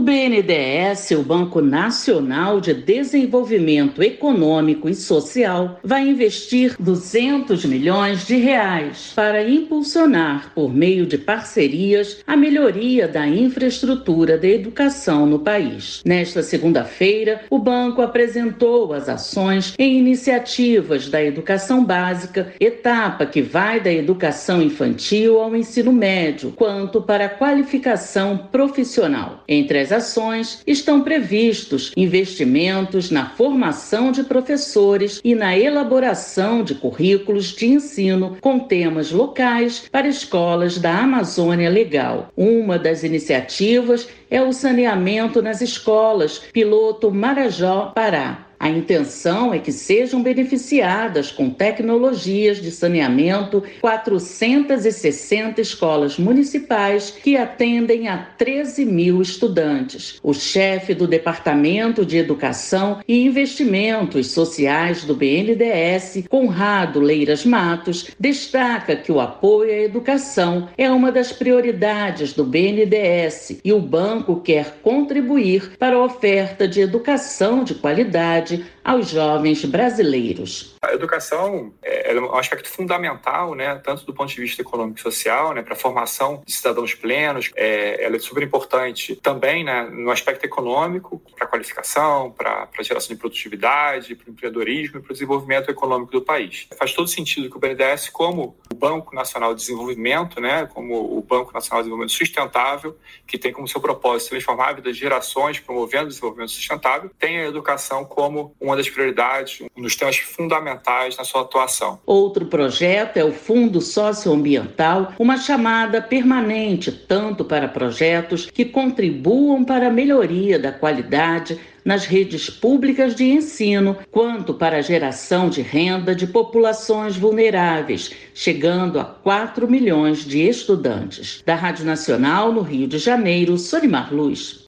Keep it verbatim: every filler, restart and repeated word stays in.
B N D E S, o Banco Nacional de Desenvolvimento Econômico e Social, vai investir duzentos milhões de reais para impulsionar, por meio de parcerias, a melhoria da infraestrutura da educação no país. Nesta segunda-feira, o banco apresentou as ações e iniciativas da educação básica, etapa que vai da educação infantil ao ensino médio, quanto para a qualificação profissional. Entre as ações estão previstos investimentos na formação de professores e na elaboração de currículos de ensino com temas locais para escolas da Amazônia Legal. Uma das iniciativas é o saneamento nas escolas, piloto Marajó, Pará. A intenção é que sejam beneficiadas com tecnologias de saneamento quatrocentas e sessenta escolas municipais que atendem a treze mil estudantes. O chefe do Departamento de Educação e Investimentos Sociais do B N D E S, Conrado Leiras Matos, destaca que o apoio à educação é uma das prioridades do B N D E S e o banco quer contribuir para a oferta de educação de qualidade aos jovens brasileiros. A educação é, é um aspecto fundamental, né, tanto do ponto de vista econômico e social, né, para a formação de cidadãos plenos. É, ela é super importante também, né, no aspecto econômico, para a qualificação, para a geração de produtividade, para o empreendedorismo e para o desenvolvimento econômico do país. Faz todo sentido que o B N D E S, como o Banco Nacional de Desenvolvimento, né, como o Banco Nacional de Desenvolvimento Sustentável, que tem como seu propósito transformar a vida de gerações promovendo o desenvolvimento sustentável, tenha a educação como uma das prioridades, um dos temas fundamentais na sua atuação. Outro projeto é o Fundo Socioambiental, uma chamada permanente tanto para projetos que contribuam para a melhoria da qualidade nas redes públicas de ensino, quanto para a geração de renda de populações vulneráveis, chegando a quatro milhões de estudantes. Da Rádio Nacional, no Rio de Janeiro, Solimar Luz.